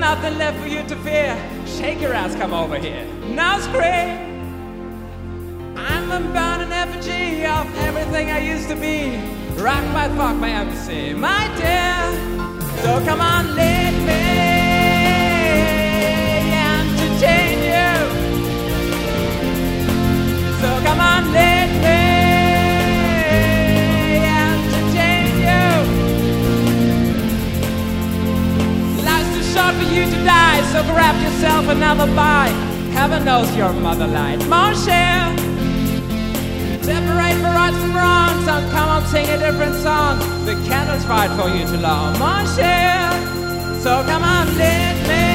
nothing left for you to fear. Shake your ass, come over here. Now scream. I'm a burning effigy of everything I used to be. Rock my fuck my embassy, my dear. So come on, let me entertain you. So come on, let me entertain you. Life's too short for you to die, so grab yourself another bite. Heaven knows your mother lied, mon cher. Separate the right from wrong, so come on, sing a different song. The candles fight for you too long, mon cher. So come on, let me